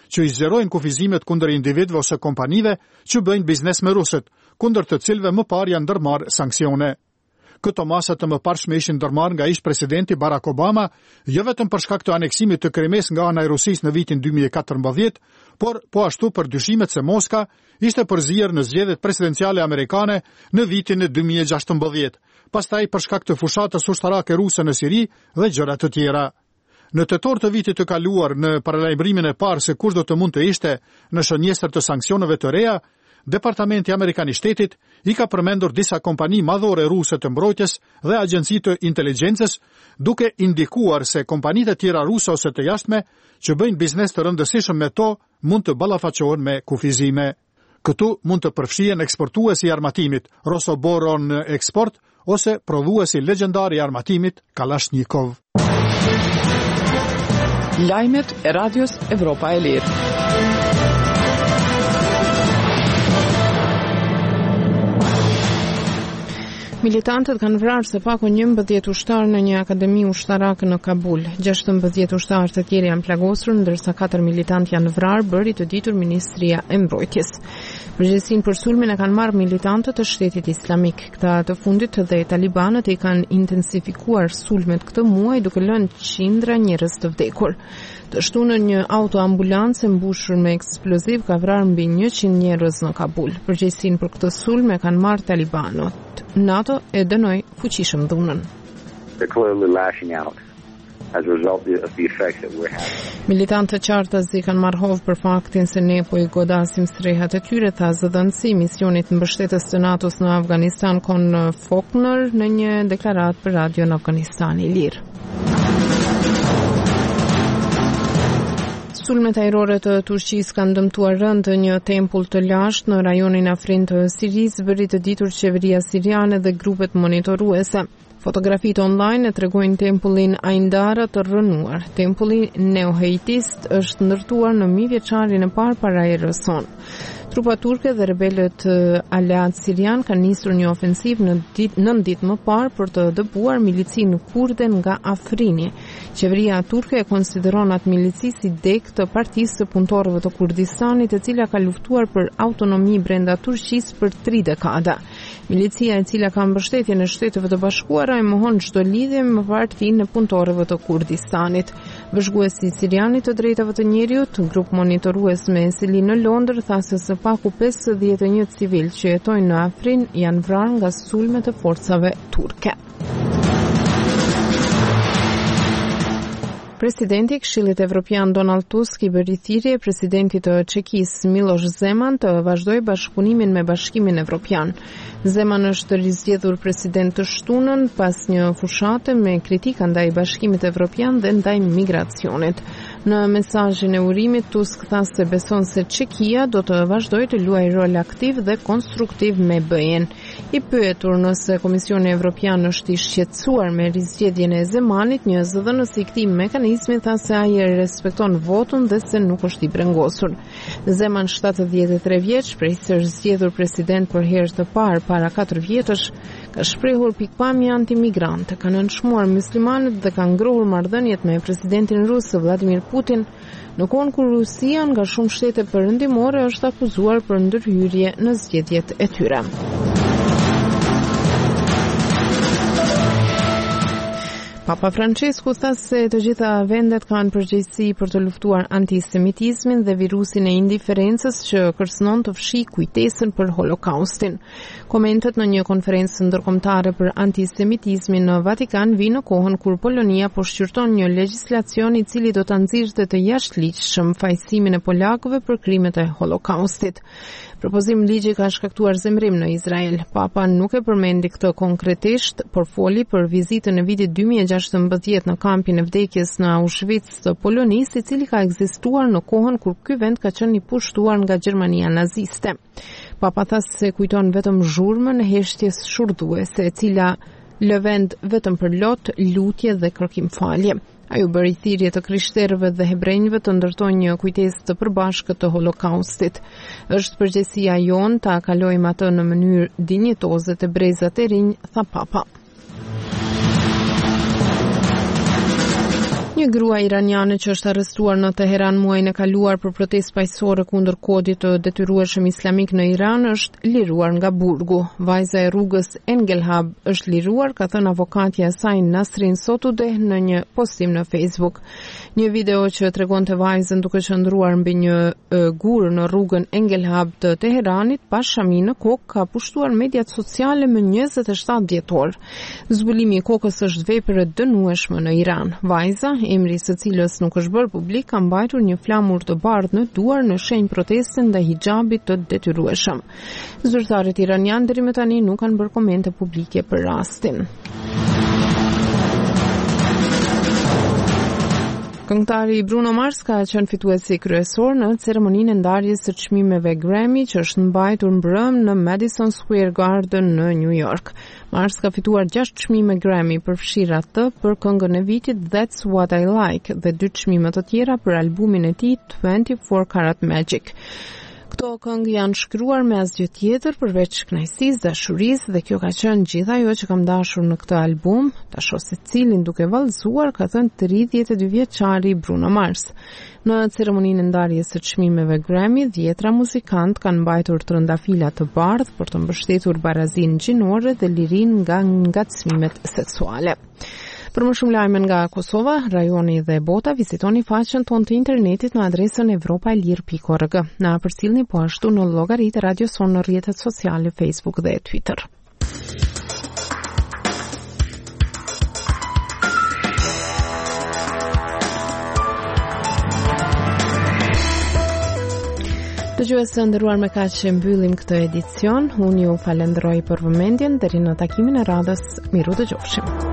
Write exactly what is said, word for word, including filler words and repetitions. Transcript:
që i zgjerojnë kufizimet kundër individëve ose kompanive që bëjnë biznes me rusët, kundër të cilëve më parë janë ndërmarrë sanksione. Këto masa të mëparshme ishin ndërmarrë nga ish presidenti Barack Obama, jo vetëm për shkak të aneksimit të Krimes nga ana e Rusisë në vitin dy mijë e katërmbëdhjetë, por po ashtu për dyshimet se Moska ishte përzier në zgjedhjet presidenciale amerikane në vitin e dy mijë e gjashtëmbëdhjetë, pastaj për shkak të fushatës ushtarake ruse në Siri dhe gjëra të tjera. Në tetor të vitit të kaluar, në paralajmërimin e parë se kush do të mund të ishte në shënjestër të sanksioneve të reja, Departamenti Amerikan i Shtetit i ka përmendur disa kompani madhore ruse të mbrojtjes dhe agjenci të inteligjencës, duke indikuar se kompanitë e tjera ruse ose të jashtme që bëjnë biznes të rëndësishëm me to mund të ballafaqohen me kufizime. Këtu mund të përfshihen eksportuesi i armatimit Rosoboron Export ose prodhuesi legjendar i armatimit Kalashnikov. Lajmet e Radios Evropa e Lirë. Militantët kanë vrarë së paku njëmbëdhjetë ushtarë në një akademi ushtarake në Kabul. gjashtëmbëdhjetë ushtarë të tjerë janë plagosur, ndërsa katër militantë janë vrarë, bëri të ditur Ministria e Mbrojtjes. Përgjegjësinë për sulmin e kanë marrë militantët e Shtetit Islamik. Këta të fundit dhe talibanët i kanë intensifikuar sulmet këtë muaj, duke lënë qindra njerëz të vdekur. Të shtunën një autoambulancë mbushur me eksploziv ka vrarë mbi njëqind njerëz në Kabul. Përgjegjësinë për këtë sulm e kanë marrë talibanët. NATO e dënoi fuqishëm dhunën. Militantë të qartazi kanë marrë hovë për faktin se ne po i godasim strehat e tyre, tha zëdhënësi misionit mbështetës të NATO-s në Afganistan Kon Faulkner në një deklaratë për radio në Afganistan i Lirë. Sulmet ajrore të Turqisë kanë dëmtuar rënd një tempull të lashtë në rajonin afrin të Sirisë, bëri të ditur qeveria siriane dhe grupet monitoruese. Fotografitë online e tregojnë tempullin Aindara të rënuar. Tempulli neoheitist është ndërtuar në mijëvjeçarin e parë para erës sonë. Trupat turke dhe rebelët aleat sirian kanë nisur një ofensiv në dit, nën ditë më parë për të dëbuar milicin kurde nga Afrini. Qeveria turke e konsideron atë milici si dek të partisë të punëtorëve të Kurdistanit, e cila ka luftuar për autonomi brenda Turqisë për tri dekada. Milicia e cila ka mbështetje në Shteteve të Bashkuara e mohon çdo lidhje me partinë e punëtorëve të Kurdistanit. Vëzhguesi sirianit të drejtave të njeriut, grup monitorues me sili në Londër, tha se së paku pesëdhjetë e një civil që jetojnë në Afrin janë vrarë nga sulmet e forcave turke. Presidenti i Këshillit Evropian Donald Tusk i bëri thirrje presidentit të Çekisë Miloš Zeman të vazhdojë bashkëpunimin me Bashkimin Evropian. Zeman është rizgjedhur president të shtunën pas një fushate me kritika ndaj Bashkimit Evropian dhe ndaj migracionit. Në mesazhin e urimit, Tusk tha se beson se Çekia do të vazhdojë të luajë rol aktiv dhe konstruktiv me B E-n. I pyetur nëse Komisioni Evropian është i shqetësuar me rizgjedhjen e Zemanit, një zëdhënës i këtij mekanizmi tha se ai e respekton votën dhe se nuk është i brengosur. Zeman, shtatëdhjetë e tre vjeç, prej se është zgjedhur president për herë të parë para katër vjetësh, ka shprehur pikpamje antimigrante, ka nënçmuar muslimanët dhe ka ngrohur marrëdhëniet me presidentin rus Vladimir Putin, në kohën kur Rusia nga shumë shtete perëndimore është akuzuar për ndërhyrje në zgjedhjet e tyre. Papa Francesku tha se të gjitha vendet kanë përgjegjësi për të luftuar antisemitizmin dhe virusin e indiferencës që kërcënon të fshijë kujtesën për Holokaustin. Komentet në një konferencë ndërkombëtare për antisemitizmin në Vatikan vinë në kohën kur Polonia po shqyrton një legjislacion i cili do ta nxirrte të jashtëligjshëm fajësimin e polakëve për krimet e Holokaustit. Propozim ligji ka shkaktuar zemrim në Izrael. Papa nuk e përmendi këtë konkretisht, por foli për vizitën e vitit dy mijë e gjashtëmbëdhjetë në kampin e vdekjes në Auschwitz të Polonisë, i cili ka ekzistuar në kohën kur ky vend ka qenë i pushtuar nga Gjermania naziste. Papa tha se kujton vetëm zhurmën e heshtjes shurdhuese, e cila lë vend vetëm për lot, lutje dhe kërkim falje. Ai u bëri thirrje të krishterëve dhe hebrejve të ndërtojnë një kujtesë të përbashkët të Holokaustit. Është përgjegjësia jon ta kalojmë atë në mënyrë dinjitoze të brezat e rinj, tha Papa. Një grua iraniane që është arrestuar në Teheran muajin e kaluar për protestë paqësore kundër kodit të detyrueshëm islamik në Iran është liruar nga burgu. Vajza e rrugës Engelhab është liruar, ka thënë avokatja e saj Nasrin Sotudeh në një postim në Facebook. Një video që tregonte vajzën duke qëndruar mbi një gur në rrugën Engelhab të Teheranit pas shami në kokë ka pushtuar mediat sociale më njëzet e shtatë dhjetor. Zbulimi i kokës është vepër e dënueshme në Iran. Vajza, emri së cilës nuk është bërë publik, ka mbajtur një flamur të bardhë në duar në shenjë proteste ndaj hijabit të detyrueshëm. Zyrtarët iranian deri më tani nuk kanë bërë komente publike për rastin. Këngëtari Bruno Mars ka qenë fituesi kryesor në ceremoninë e ndarjes së çmimeve Grammy që është mbajtur mbrëm në Madison Square Garden në New York. Mars ka fituar gjashtë çmime Grammy, përfshirë atë për këngën e vitit That's What I Like dhe dy çmime të tjera për albumin e tij twenty-four Karat Magic. Këto këngë janë shkruar me asgjë tjetër përveç kënaqësisë, dashurisë dhe kjo ka qenë gjithë ajo që kam dashur në këtë album, ta shoh se cilin duke vallëzuar, ka thënë tridhjetë e dy vjeçari Bruno Mars. Në ceremoninë e ndarjes së çmimeve Grammy, dhjetra muzikant kanë mbajtur trëndafila të bardhë për të mbështetur barazinë gjinore dhe lirinë nga ngacmimet seksuale. Për më shumë lajme nga Kosova, rajoni dhe bota, vizitoni faqen tonë të internetit në adresën evropaelir pikë org. Na përcjellni po ashtu në llogaritë Radio Son në rrjetet sociale Facebook dhe Twitter. Dëgjues të nderuar, me kaq që mbyllim këtë edicion. Unë ju falenderoj për vëmendjen, deri në takimin e radhës. Miru dëgjofshim.